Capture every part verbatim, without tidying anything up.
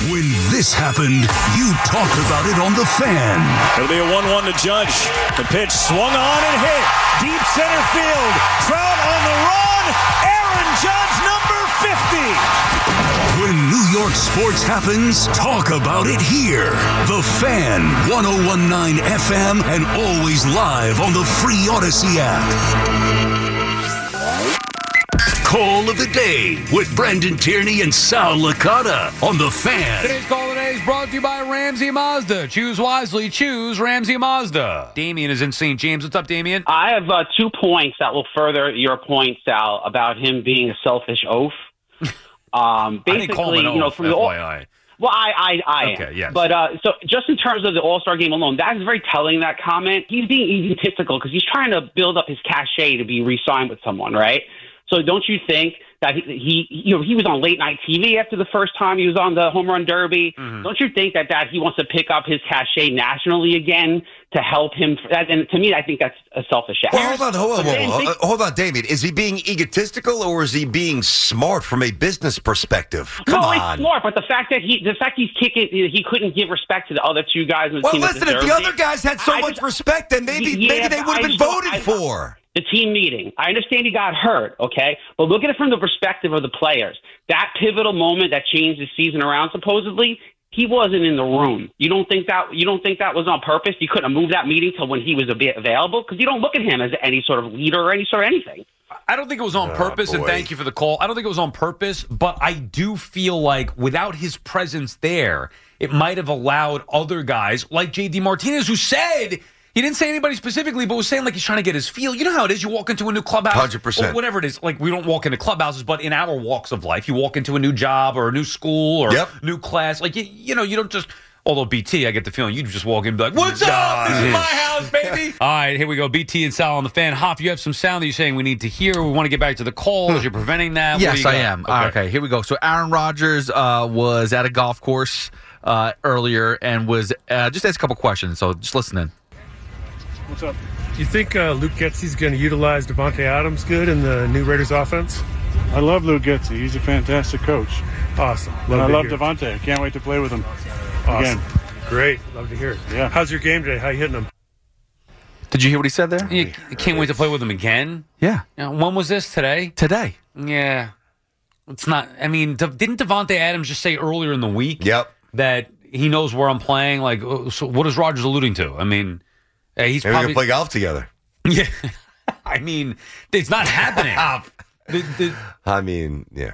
When this happened, you talked about it on The Fan. It'll be a one one to Judge. The pitch swung on and hit. Deep center field. Trout on the run. Aaron Judge, number fifty. When New York sports happens, talk about it here. The Fan, one oh one point nine F M, and always live on the free Odyssey app. Call of the Day with Brendan Tierney and Sal Licata on The Fan. Today's Call of the Day is brought to you by Ramsey Mazda. Choose wisely. Choose Ramsey Mazda. Damien is in Saint James. What's up, Damien? I have uh, two points that will further your point, Sal, about him being a selfish oaf. Um, basically, I didn't call him an you know, oaf, from the F Y I. Well, I, I, I okay, am. yes. But uh, so, just in terms of the All-Star game alone, that is very telling. That comment, he's being egotistical because he's trying to build up his cachet to be re-signed with someone, right? So, don't you think that he, he, you know, he was on late night T V after the first time he was on the Home Run Derby? Mm-hmm. Don't you think that that he wants to pick up his cachet nationally again to help him? And to me, I think that's a selfish act. Well, hold on, hold on, hold on, hold on, hold on, David. Is he being egotistical or is he being smart from a business perspective? Come no, on. it's smart, but the fact that he, the fact he's kicking, he couldn't give respect to the other two guys on the well, team. listen, if the other guys had so I much just, respect, then maybe yeah, maybe they would have been voted I, for. The team meeting. I understand he got hurt, okay? But look at it from the perspective of the players. That pivotal moment that changed the season around, supposedly, he wasn't in the room. You don't think that you don't think that was on purpose? You couldn't have moved that meeting till when he was a bit available? Because you don't look at him as any sort of leader or any sort of anything. I don't think it was on oh, purpose, boy. and thank you for the call. I don't think it was on purpose, but I do feel like without his presence there, it might have allowed other guys like J D Martinez, who said... He didn't say anybody specifically, but was saying like he's trying to get his feel. You know how it is. You walk into a new clubhouse. one hundred percent. Or whatever it is. Like, we don't walk into clubhouses, but in our walks of life, you walk into a new job or a new school or yep. new class. Like, you, you know, you don't just... Although, B T, I get the feeling you just walk in and be like, what's up? This is my house, baby. All right, here we go. B T and Sal on The Fan. Hoff, you have some sound that you're saying we need to hear. We want to get back to the calls. You're preventing that. Yes, I am. Okay. okay, here we go. So Aaron Rodgers uh, was at a golf course uh, earlier and was uh, just asked a couple questions. So just listen in. What's up? Do you think uh, Luke Getsy's going to utilize Davante Adams good in the new Raiders offense? I love Luke Getsy. He's a fantastic coach. Awesome. Love and I love hear. Davante. I can't wait to play with him awesome. again. Great. Love to hear it. Yeah. How's your game today? How you hitting him? Did you hear what he said there? You can't wait to play with him again? Yeah. You know, when was this? Today? Today. Yeah. It's not... I mean, didn't Davante Adams just say earlier in the week Yep. that he knows where I'm playing? Like, so what is Rodgers alluding to? I mean... Uh, he's Maybe probably we can play golf together. Yeah, I mean, it's not happening. the, the, I mean, yeah.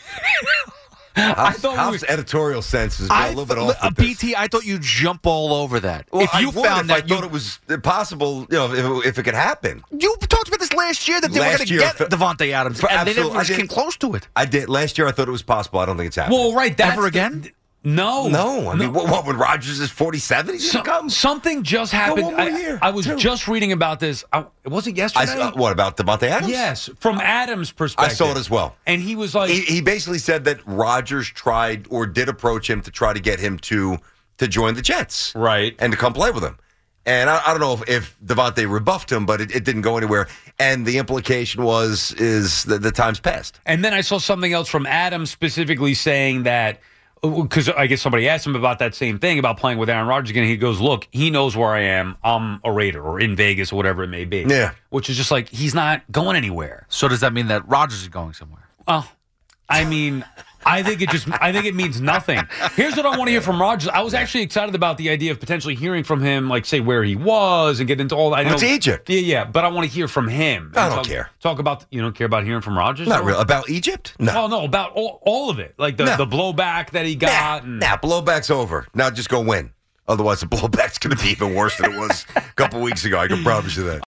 I thought House we were, editorial sense is a I little bit th- off. uh, with B this. T, I thought you'd jump all over that. Well, if you I would found if that, I you, thought it was possible, you know, if, if it could happen. you talked about this last year that they Last were going to year, get I fe- Davante Adams, For and they absolute- never I did- came close to it. I did last year. I thought it was possible. I don't think it's happening. well, right. That's Ever the- again? no, no, I mean, what, what when Rodgers is forty-seven? He's So- gonna come. something just happened. one more I, year, I was two. just reading about this. I, was it I, yesterday? uh, what about Davante Adams? Yes, from Adams' I perspective. saw it as well. And he was like, He, he basically said that Rodgers tried or did approach him to try to get him to to join the Jets, right. and to come play with him. And I, I don't know if, if Davante rebuffed him, but it, it didn't go anywhere. And the implication was is that the time's passed. And then I saw something else from Adams specifically saying that, because I guess somebody asked him about that same thing, about playing with Aaron Rodgers again. He goes, look, he knows where I am. I'm a Raider or in Vegas or whatever it may be. Yeah. Which is just like, he's not going anywhere. So does that mean that Rodgers is going somewhere? Oh, I mean, I think it just, I think it means nothing. Here's what I want to hear from Rodgers. I was actually excited about the idea of potentially hearing from him, like say where he was and get into all that. I know, It's Egypt. Yeah, yeah, but I want to hear from him. I And don't talk, care. Talk about, you don't care about hearing from Rodgers? Not or- real about Egypt. No, Oh, no, about all, all of it. Like the, No. the blowback that he got. nah, and, nah, blowback's over. Now just go win. Otherwise, the blowback's going to be even worse than it was a couple weeks ago. I can promise you that.